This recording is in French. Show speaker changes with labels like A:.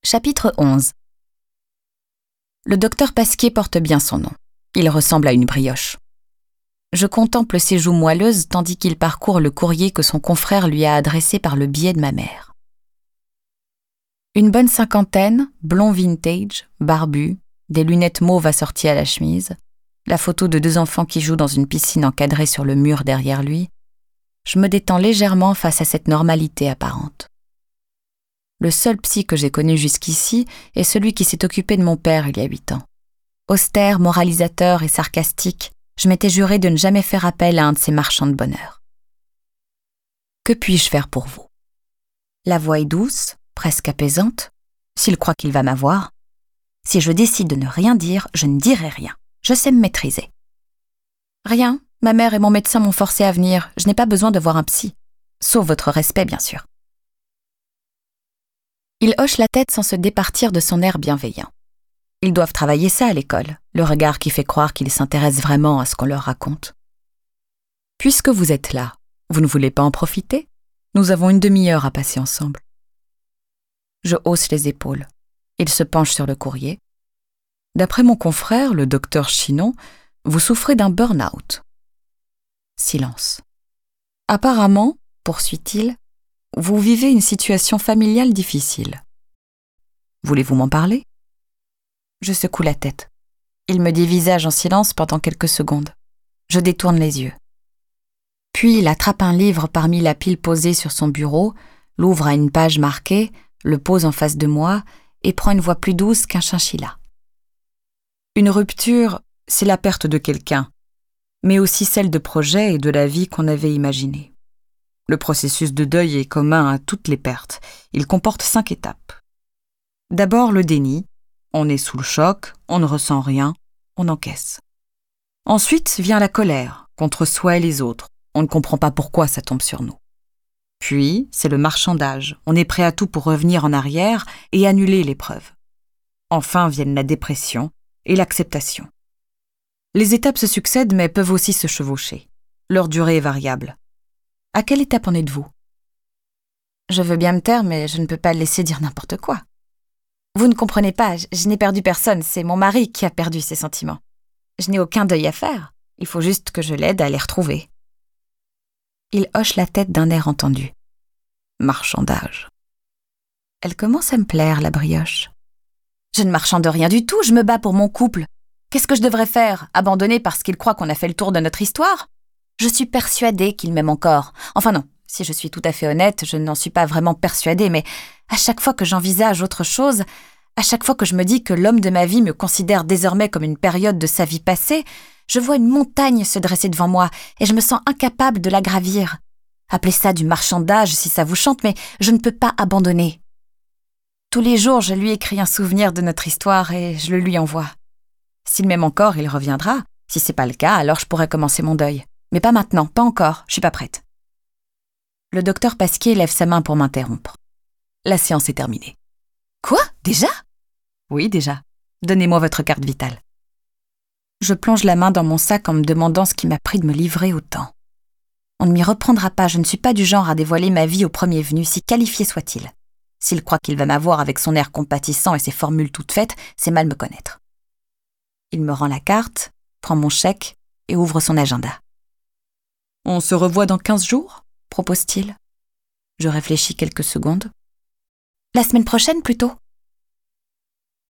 A: Chapitre 11. Le docteur Pasquier porte bien son nom. Il ressemble à une brioche. Je contemple ses joues moelleuses tandis qu'il parcourt le courrier que son confrère lui a adressé par le biais de ma mère. Une bonne cinquantaine, blond vintage, barbu, des lunettes mauves assorties à la chemise, la photo de 2 enfants qui jouent dans une piscine encadrée sur le mur derrière lui. Je me détends légèrement face à cette normalité apparente. Le seul psy que j'ai connu jusqu'ici est celui qui s'est occupé de mon père il y a 8 ans. Austère, moralisateur et sarcastique, je m'étais juré de ne jamais faire appel à un de ces marchands de bonheur. Que puis-je faire pour vous ? La voix est douce, presque apaisante. S'il croit qu'il va m'avoir. Si je décide de ne rien dire, je ne dirai rien. Je sais me maîtriser. Rien, ma mère et mon médecin m'ont forcé à venir. Je n'ai pas besoin de voir un psy. Sauf votre respect, bien sûr. Il hoche la tête sans se départir de son air bienveillant. Ils doivent travailler ça à l'école, le regard qui fait croire qu'ils s'intéressent vraiment à ce qu'on leur raconte. Puisque vous êtes là, vous ne voulez pas en profiter ? Nous avons une demi-heure à passer ensemble. Je hausse les épaules. Il se penche sur le courrier. D'après mon confrère, le docteur Chinon, vous souffrez d'un burn-out. Silence. Apparemment, poursuit-il, vous vivez une situation familiale difficile. Voulez-vous m'en parler ? Je secoue la tête. Il me dévisage en silence pendant quelques secondes. Je détourne les yeux. Puis il attrape un livre parmi la pile posée sur son bureau, l'ouvre à une page marquée, le pose en face de moi et prend une voix plus douce qu'un chinchilla. Une rupture, c'est la perte de quelqu'un, mais aussi celle de projets et de la vie qu'on avait imaginée. Le processus de deuil est commun à toutes les pertes. Il comporte 5 étapes. D'abord, le déni. On est sous le choc, on ne ressent rien, on encaisse. Ensuite vient la colère, contre soi et les autres. On ne comprend pas pourquoi ça tombe sur nous. Puis, c'est le marchandage. On est prêt à tout pour revenir en arrière et annuler l'épreuve. Enfin viennent la dépression et l'acceptation. Les étapes se succèdent mais peuvent aussi se chevaucher. Leur durée est variable. À quelle étape en êtes-vous ? Je veux bien me taire, mais je ne peux pas le laisser dire n'importe quoi. Vous ne comprenez pas, je n'ai perdu personne, c'est mon mari qui a perdu ses sentiments. Je n'ai aucun deuil à faire, il faut juste que je l'aide à les retrouver. Il hoche la tête d'un air entendu. Marchandage. Elle commence à me plaire, la brioche. Je ne marchande rien du tout, je me bats pour mon couple. Qu'est-ce que je devrais faire ? Abandonner parce qu'il croit qu'on a fait le tour de notre histoire ? Je suis persuadée qu'il m'aime encore. Enfin non, si je suis tout à fait honnête, je n'en suis pas vraiment persuadée, mais à chaque fois que j'envisage autre chose, à chaque fois que je me dis que l'homme de ma vie me considère désormais comme une période de sa vie passée, je vois une montagne se dresser devant moi et je me sens incapable de la gravir. Appelez ça du marchandage si ça vous chante, mais je ne peux pas abandonner. Tous les jours, je lui écris un souvenir de notre histoire et je le lui envoie. S'il m'aime encore, il reviendra. Si c'est pas le cas, alors je pourrais commencer mon deuil. Mais pas maintenant, pas encore, je suis pas prête. Le docteur Pasquier lève sa main pour m'interrompre. La séance est terminée. Quoi ? Déjà ? Oui, déjà. Donnez-moi votre carte vitale. Je plonge la main dans mon sac en me demandant ce qui m'a pris de me livrer autant. On ne m'y reprendra pas, je ne suis pas du genre à dévoiler ma vie au premier venu, si qualifié soit-il. S'il croit qu'il va m'avoir avec son air compatissant et ses formules toutes faites, c'est mal me connaître. Il me rend la carte, prend mon chèque et ouvre son agenda. On se revoit dans 15 jours ? Propose-t-il. Je réfléchis quelques secondes. La semaine prochaine, plutôt.